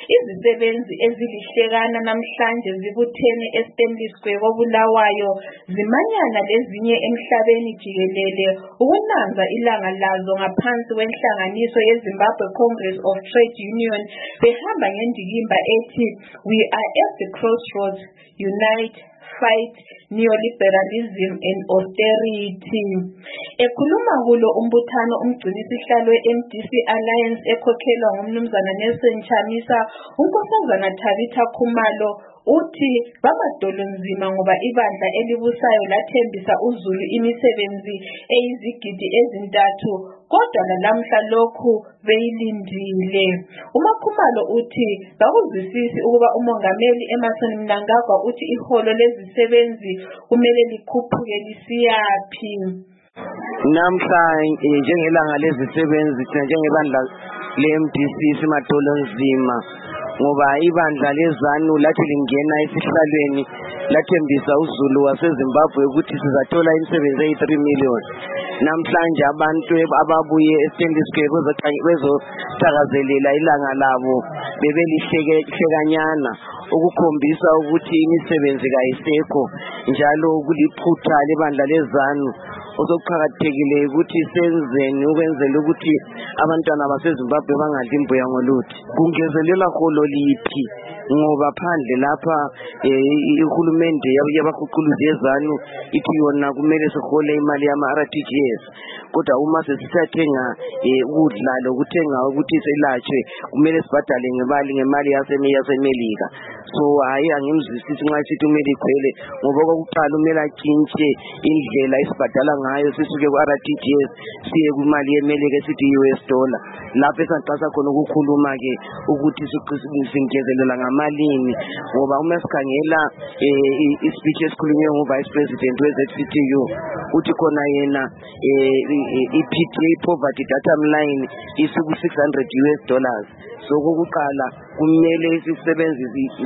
Izisebenzi ezilihlekana namhlanje zibuthene eStanley Square koBulawayo zimanyana lezinye emhlabeni jikelele ukunanza ilanga lazo ngaphansi kwenhlanganiso yeZimbabwe Congress of Trade Union behamba ngendikimba ethi "We are at the crossroads, unite, fight neoliberalism and austerity." Ekhuluma kulo umbuthano umgcinisihlalo we-MDC Alliance ekhokhelwa ngumnumzana Nelson Chamisa, unkosazana Tabitha Khumalo uthi bamadolonzima ngoba ibandla elibusayo lathembisa uZulu imisebenzi eyizigidi ezintathu kodwa nalamhla lokhu beyilindile. UMakhumalo uthi bakuzwisisi ukuba umongameli Emmerson Mnangagwa uthi iholo lezisebenzi kumele likhuphuke lisiyaphi. Namhla njengelanga lezisebenzi njengebandla le-MDC simadolonzima ngoba ibandla lezanu lathi lingena esihlalweni lathembisa uZulu waseZimbabwe ukuthi sizathola imisebenzi eyi-3 million. Namhlanje abantu ababuye eStanley Square bezothakazelela ilanga labo bebelihlekanyana ukukhombisa ukuthi imisebenzi kayisekho njalo kuliphutha lebandla lezanu. Osokuqhakathekile ukuthi senzeni ukwenzela ukuthi abantwana baseZimbabwe bangadli imbuya ngoluthi. Kungezelela holo liphi ngoba phandle lapha ihulumende yabahuquluzi yezanu ithi yona kumele sihole imali yama-RTGS, kodwa uma sesithathenga ukudla lokuthenga ukuthi selatshwe kumele sibhadale ngemali yaseMelika. So angimzwisisi nxa sithi kumele ikhwele ngoba okokuqala kumele atshintshe indlela esibhadala ngayo sisuke ku-RTGS siye kumali yeMelika esithi US dollar. Lapho esaqasa khona ukukhuluma ke ukuthi singezelela ngamalini ngoba uma sikhangela ispeech esikhulunywe nguVice President we-ZCTU uthi khona yena i-PDA poverty datum line isuku $600. So kokuqala kumele isisebenzi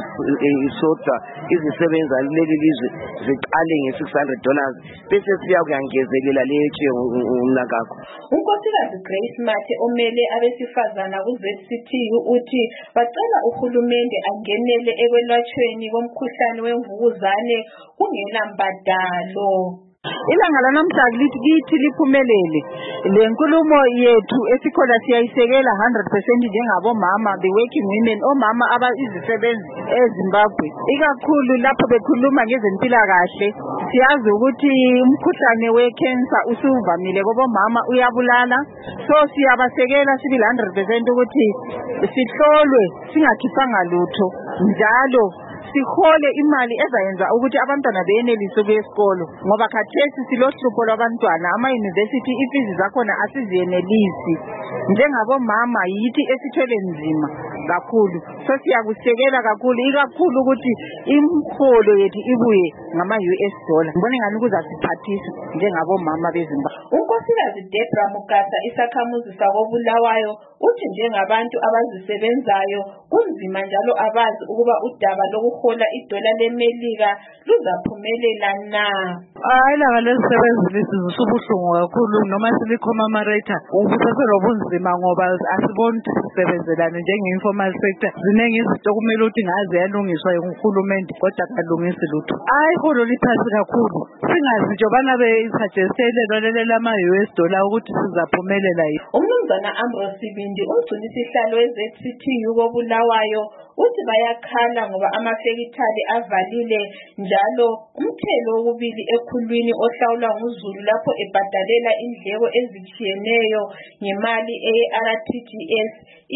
isodwa izisebenzi aleli lizwe ziqale nge$600 bese siya kuyangezelela letshe umnakakho. Unkosikazi Grace Mathe omele abesifazana ku-ZCTU uthi bacela uhulumende angenele ekwelatshweni komkhuhlane wemvukuzane kungela mbadalo. Ilanga lanamhla lithi liphumelele. Le nkulumo yethu esikhona siyayisekela 100% njengabomama, the working women, omama abayizisebenzi eZimbabwe. Ikakhulu lapho bekhuluma ngezempilakahle, siyazi ukuthi umkhuhlane we-cancer usuvamile kubomama, uyabulala. So siyabasekela sibili 100% ukuthi sihlolwe singakhipanga lutho njalo sihole imali ezayenza ukuthi abantwana beyenelise ukuya esikolo ngoba khathesi silohlupho lwabantwana, ama-university ifizi zakhona asiziyenelisi. Njengabomama yithi esithwele nzima kakhulu, so siyakusekela kakhulu, ikakhulu ukuthi imholo yethu ibuye ngama-US dollar. Ngibona ngani kuzasiphathisa njengabomama beZimbabwe. Unkosikazi Deborah Mugasa isakhamuzi sakoBulawayo uthi njengabantu abazisebenzayo kunzima njalo abazi ukuba udaba lokuhola idola leMelika luzaphumelela na. Ilanga lezisebenzi lisisubuhlungu kakhulu noma silicommemorator ubuseselobunzima ngoba asiboni ukuthi sisebenzelane njenge-informal sector. Ziningi izinto kumele ukuthi ngaze yalungiswa nguhulumende kodwa kalungisi lutho. Iholo liphansi kakhulu, singazi njobana be-suggestele lama-US dollar ukuthi sizaphumelela yini. Umnumzana Ambrose Sibindi umgcinisihlalo we-ZCTU koBulawayo uthi bayakhala ngoba amafekithali avalile njalo umthelo wokubili ekhulwini ohlawulwa nguZulu lapho ebhadalela indleko ezitshiyeneyo ngemali eye-RTGS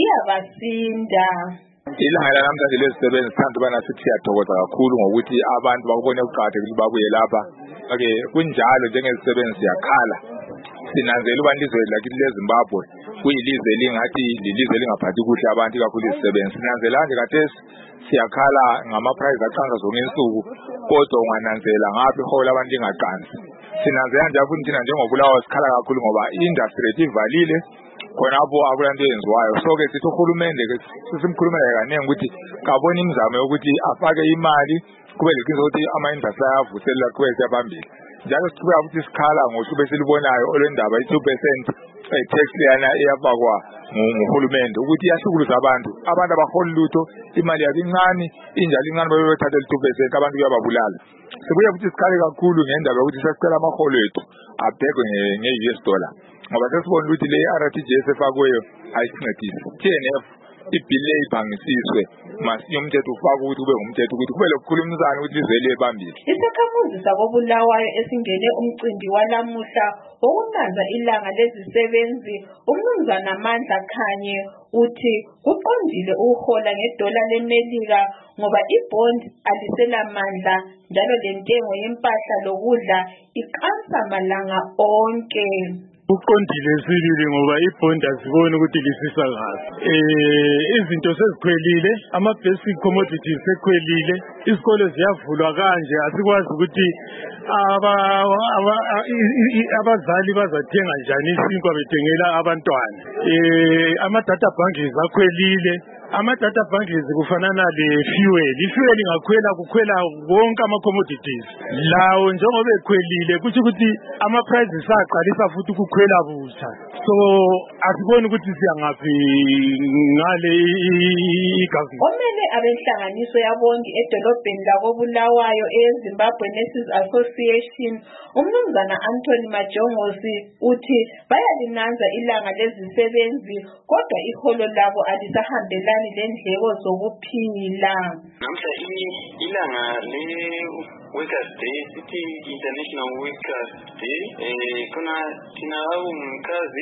iyabasinda. Ilanga lanamhlanje lezisebenzi sithanda ubana sithi siyathokoza kakhulu ngokuthi abantu babone ukuqakathekile babuye lapha. Kunjalo njengezisebenzi siyakhala sinanzela ubani ilizwe lakithi leZimbabwe kuyilizwe elingathi lilizwe elingaphathi kuhle abantu ikakhulu izisebenzi. Sinanzela nje khathesi siyakhala ngama-price aqansa zonke insuku kodwa ungananzela ngapha iholo abantu lingaqansi. Sinanzela nje futhi thina njengoBulawayo sikhala kakhulu ngoba i-industry yethu ivalile khonapho akulanto eyenziwayo. So-ke sithi uhulumende simkhulumela kaningi ukuthi kabone imizamo yokuthi afake imali kube leqiniso ukuthi ama-industry ayavuselela kuqhubekela phambili. Njalo siqhubeka futhi sikhala ngohlupho esilibonayo olwendaba i-2% tax leyana eyafakwa nguhulumende ukuthi iyahlukuza abantu abahola lutho imali yabo incane injalo incane bayothatha le2% abantu kuyababulala sibuye futhi sikhale kakhulu ngendaba ukuthi sasicela amaholo ethu abhekwe nge-US dollar ngoba sesibona ukuthi le RTGS efakweyo ayisincedisi TNF ibhile ibhangisiswe masiye umthetho ufaka ukuthi kube ngumthetho ukuthi kube lokukhulumizana ukuthi lizwele ebambile. Isakhamuzi sakobulawayo esingene umcimbi walamuhla wokunanza ilanga lezisebenzi umnumzana Mandla Khanye uthi kuqondile ukuhola ngedola leMelika ngoba ibond aliselamandla njalo lentengo yempahla lokudla iqansa malanga onke. Uqondile sibili ngoba ibond asiboni ukuthi lisisa kahle. Izinto sezikhwelile, ama-basic commodities sekhwelile, isikole ziyavulwa kanje asikwazi ukuthi abazali bazathenga njani isinkwa bethengela abantwana. Ama-data bundles akhwelile. Ama-data bundles kufanana le-fuel. I-fuel ingakhwela kukhwela wonke ama-commodities. Lawo njengoba ekhwelile kusho ukuthi ama-prices aqalisa futhi ukukhwela busa. So asiboni ukuthi siyangaphi ngale i-government. Omele abenhlanganiso yabongi edolobheni lakobulawayo eZimbabwe Nurses Association umnumzana Anthony Majongosi uthi bayalinanza ilanga lezisebenzi kodwa iholo labo alisahambelani lendleko zokuphila. Namhla ilanga le-Workers' Day sithi International Workers' Day khona thina umkazi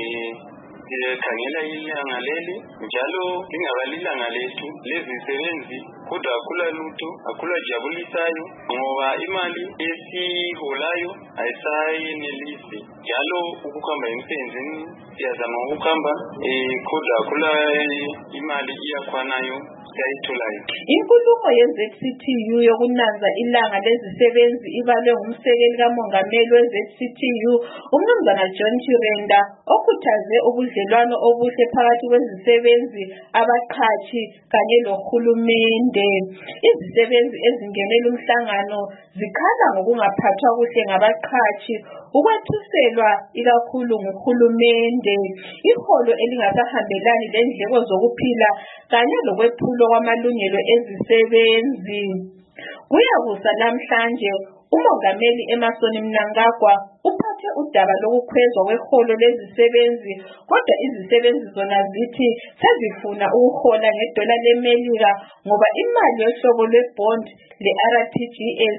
sikhangela ilanga leli njalo lingaba lilanga lethu lezisebenzi kodwa akula lutho akula jabulisayo ngoba imali esiholayo ayisayenelisi njalo ukuhamba emsebenzini siyazama ukuhamba kodwa akula imali iyakhwanayo siyayitholayo. Inkulumo ye-ZCTU yokunanza ilanga lezisebenzi ibalwe ngumsekeli kamongameli we-ZCTU umnumzana John Chirenda okhuthaze ubudlelwano obuhle phakathi kwezisebenzi abaqhatshi kanye lohulumende. Izisebenzi ezingenela umhlangano zikhala ngokungaphathwa kuhle ngabaqhatshi ukwethuselwa ikakhulu nguhulumende iholo elingasahambelani lendleko zokuphila kanye lokwethulwa kwamalungelo ezisebenzi. Kuyakusa namhlanje umongameli Emmerson Mnangagwa uphathe udaba lokukhwezwa kweholo lezisebenzi kodwa izisebenzi zona zithi sezifuna ukuhola ngedola leMelika ngoba imali yohlobo lwebond le-RTGS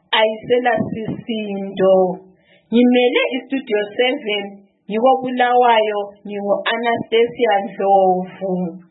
ayiselasisindo. Ngimele iStudio 7 ngikobulawayo ngingu Anastasia Ndlovu.